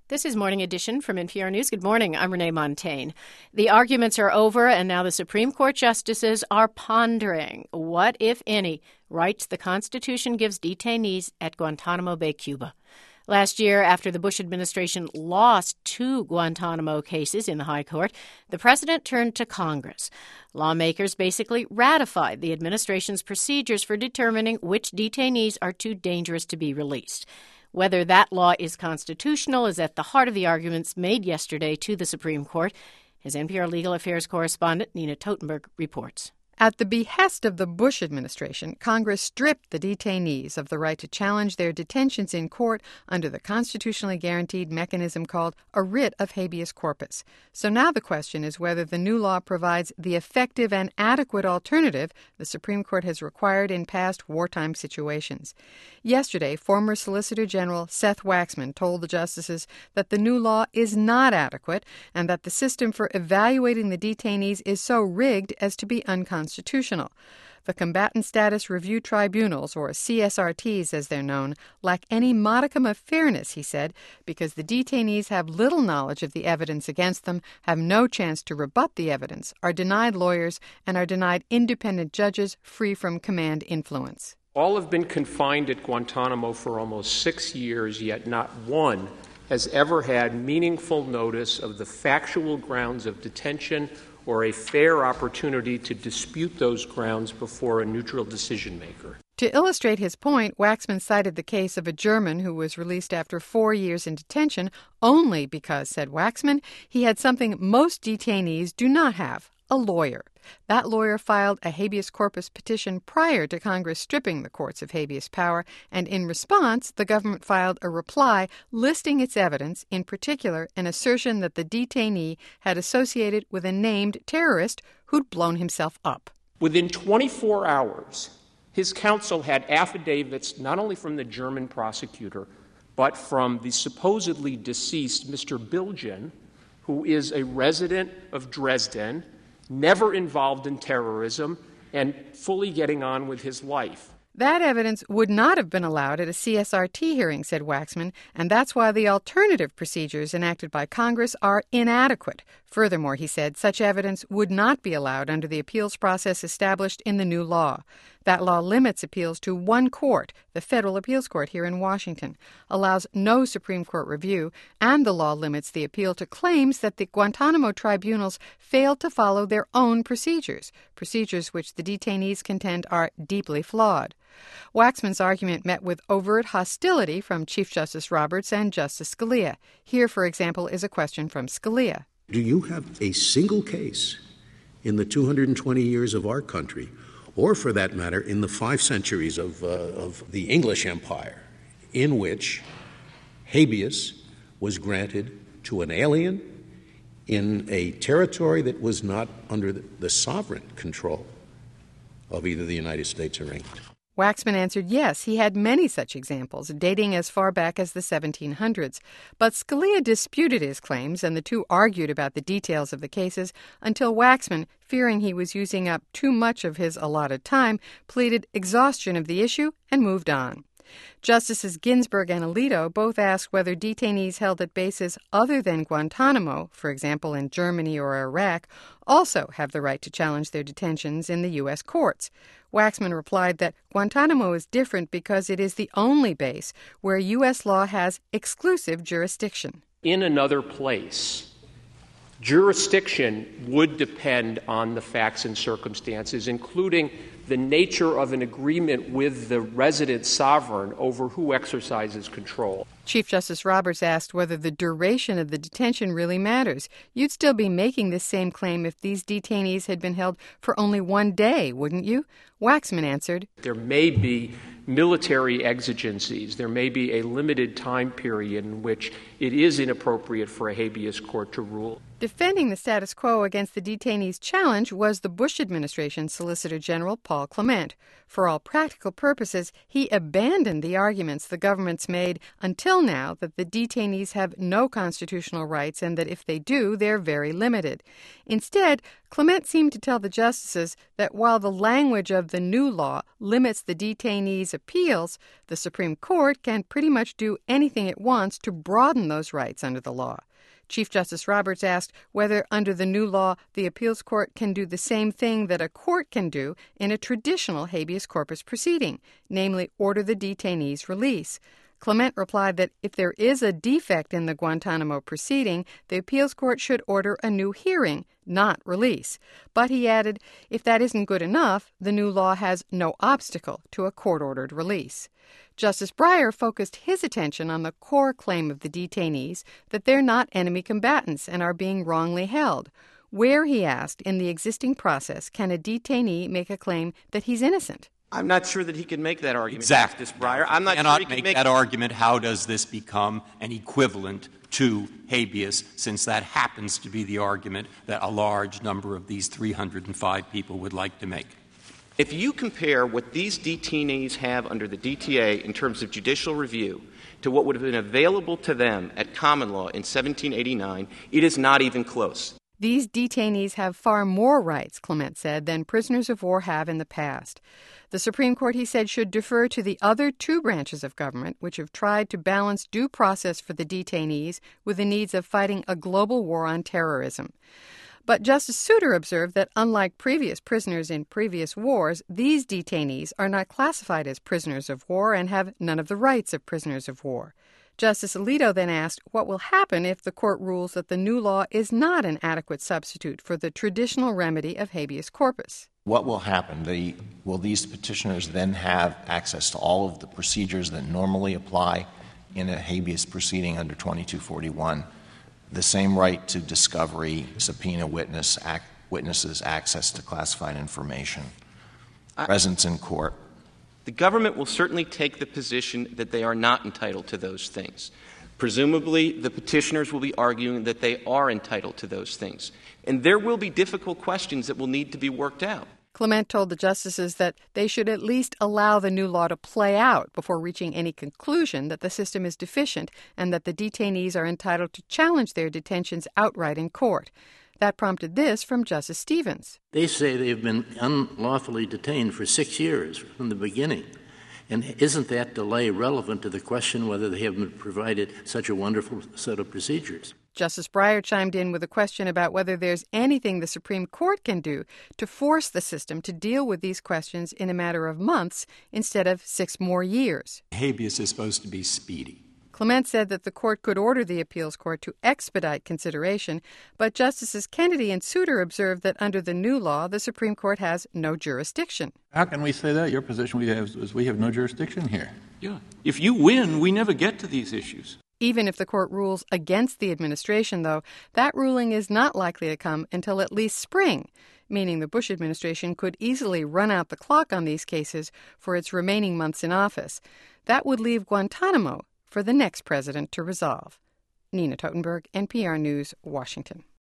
This is Morning Edition from NPR News. Good morning. I'm Renee Montaigne. The arguments are over, and now the Supreme Court justices are pondering what, if any, rights the Constitution gives detainees at Guantanamo Bay, Cuba. Last year, after the Bush administration lost 2 Guantanamo cases in the High Court, the president turned to Congress. Lawmakers basically ratified the administration's procedures for determining which detainees are too dangerous to be released. Whether that law is constitutional is at the heart of the arguments made yesterday to the Supreme Court, as NPR legal affairs correspondent Nina Totenberg reports. At the behest of the Bush administration, Congress stripped the detainees of the right to challenge their detentions in court under the constitutionally guaranteed mechanism called a writ of habeas corpus. So now the question is whether the new law provides the effective and adequate alternative the Supreme Court has required in past wartime situations. Yesterday, former Solicitor General Seth Waxman told the justices that the new law is not adequate and that the system for evaluating the detainees is so rigged as to be unconstitutional. The Combatant Status Review Tribunals, or CSRTs as they're known, lack any modicum of fairness, he said, because the detainees have little knowledge of the evidence against them, have no chance to rebut the evidence, are denied lawyers, and are denied independent judges free from command influence. All have been confined at Guantanamo for almost 6 years, yet not one has ever had meaningful notice of the factual grounds of detention or a fair opportunity to dispute those grounds before a neutral decision-maker. To illustrate his point, Waxman cited the case of a German who was released after 4 years in detention only because, said Waxman, he had something most detainees do not have, a lawyer. That lawyer filed a habeas corpus petition prior to Congress stripping the courts of habeas power, and in response, the government filed a reply listing its evidence, in particular an assertion that the detainee had associated with a named terrorist who'd blown himself up. Within 24 hours, his counsel had affidavits not only from the German prosecutor, but from the supposedly deceased Mr. Bilgen, who is a resident of Dresden, never involved in terrorism, and fully getting on with his life. That evidence would not have been allowed at a CSRT hearing, said Waxman, and that's why the alternative procedures enacted by Congress are inadequate. Furthermore, he said, such evidence would not be allowed under the appeals process established in the new law. That law limits appeals to one court, the Federal Appeals Court here in Washington, allows no Supreme Court review, and the law limits the appeal to claims that the Guantanamo tribunals failed to follow their own procedures which the detainees contend are deeply flawed. Waxman's argument met with overt hostility from Chief Justice Roberts and Justice Scalia. Here, for example, is a question from Scalia. Do you have a single case in the 220 years of our country, or for that matter, in the 5 centuries of the English Empire, in which habeas was granted to an alien in a territory that was not under the sovereign control of either the United States or England? Waxman answered yes, he had many such examples, dating as far back as the 1700s. But Scalia disputed his claims, and the two argued about the details of the cases until Waxman, fearing he was using up too much of his allotted time, pleaded exhaustion of the issue and moved on. Justices Ginsburg and Alito both asked whether detainees held at bases other than Guantanamo, for example in Germany or Iraq, also have the right to challenge their detentions in the U.S. courts. Waxman replied that Guantanamo is different because it is the only base where U.S. law has exclusive jurisdiction. In another place, jurisdiction would depend on the facts and circumstances, including the nature of an agreement with the resident sovereign over who exercises control. Chief Justice Roberts asked whether the duration of the detention really matters. You'd still be making this same claim if these detainees had been held for only 1 day, wouldn't you? Waxman answered, There may be military exigencies. There may be a limited time period in which it is inappropriate for a habeas court to rule. Defending the status quo against the detainees' challenge was the Bush administration's Solicitor General Paul Clement. For all practical purposes, he abandoned the arguments the government's made until now that the detainees have no constitutional rights and that if they do, they're very limited. Instead, Clement seemed to tell the justices that while the language of the new law limits the detainees' appeals, the Supreme Court can pretty much do anything it wants to broaden those rights under the law. Chief Justice Roberts asked whether, under the new law, the appeals court can do the same thing that a court can do in a traditional habeas corpus proceeding, namely order the detainee's release. Clement replied that if there is a defect in the Guantanamo proceeding, the appeals court should order a new hearing, not release. But he added, if that isn't good enough, the new law has no obstacle to a court-ordered release. Justice Breyer focused his attention on the core claim of the detainees that they're not enemy combatants and are being wrongly held. Where, he asked, in the existing process can a detainee make a claim that he's innocent? I'm not sure that he can make that argument, Exactly. Justice Breyer. I'm not cannot sure he can make that argument. How does this become an equivalent to habeas, since that happens to be the argument that a large number of these 305 people would like to make? If you compare what these detainees have under the DTA in terms of judicial review to what would have been available to them at common law in 1789, it is not even close. These detainees have far more rights, Clement said, than prisoners of war have in the past. The Supreme Court, he said, should defer to the other two branches of government, which have tried to balance due process for the detainees with the needs of fighting a global war on terrorism. But Justice Souter observed that unlike previous prisoners in previous wars, these detainees are not classified as prisoners of war and have none of the rights of prisoners of war. Justice Alito then asked what will happen if the court rules that the new law is not an adequate substitute for the traditional remedy of habeas corpus. What will happen? Will these petitioners then have access to all of the procedures that normally apply in a habeas proceeding under 2241? The same right to discovery, subpoena witnesses, access to classified information, presence in court. The government will certainly take the position that they are not entitled to those things. Presumably, the petitioners will be arguing that they are entitled to those things. And there will be difficult questions that will need to be worked out. Clement told the justices that they should at least allow the new law to play out before reaching any conclusion that the system is deficient and that the detainees are entitled to challenge their detentions outright in court. That prompted this from Justice Stevens. They say they've been unlawfully detained for 6 years from the beginning. And isn't that delay relevant to the question whether they have been provided such a wonderful set of procedures? Justice Breyer chimed in with a question about whether there's anything the Supreme Court can do to force the system to deal with these questions in a matter of months instead of 6 more years. Habeas is supposed to be speedy. Clement said that the court could order the appeals court to expedite consideration, but Justices Kennedy and Souter observed that under the new law, the Supreme Court has no jurisdiction. How can we say that? Your position is we have no jurisdiction here. Yeah. If you win, we never get to these issues. Even if the court rules against the administration, though, that ruling is not likely to come until at least spring, meaning the Bush administration could easily run out the clock on these cases for its remaining months in office. That would leave Guantanamo for the next president to resolve. Nina Totenberg, NPR News, Washington.